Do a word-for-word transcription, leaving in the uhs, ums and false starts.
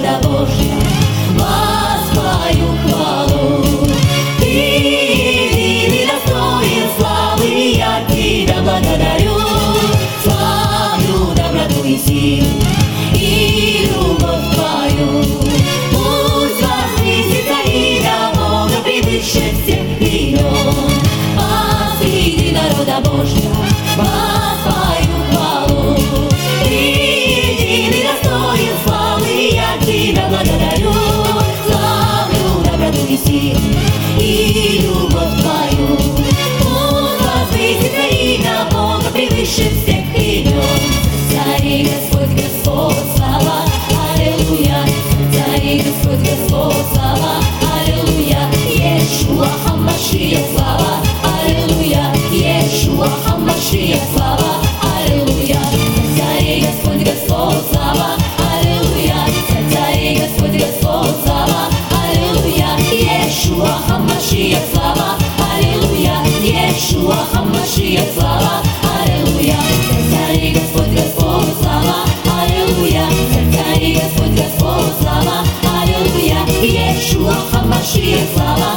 народа Божья, воспою хвалу. Ты единый, достоин славы, я Тебя благодарю. Славлю доброту и силу, и любовь Твою. Пусть возвысится имя Бога превыше всех имен. Посреди народа Божья воспою хвалу. Ты единый, достоин славы, я Тебя благодарю. Славлю доброту и силу, и любовь Твою. Пусть возвысится имя Бога превыше всех имен. Царь Господь, Господь, слава, аллилуйя. Царь Господь, Господь, слава, аллилуйя. Иешуа ха-Машиах, слава, аллилуйя. Иешуа ха-Машиах, слава, аллилуйя. Царь Господь, Господь, слава, аллилуйя. Царь Господь, Господь, слава, аллилуйя. Иешуа ха-Машиах, слава, аллилуйя. Иешуа ха-Машиах, слава, аллилуйя. Царь Господь, Господь, слава, аллилуйя. Царь Господь, Господь, слава, аллилуйя. Иешуа ха-Машиах, слава,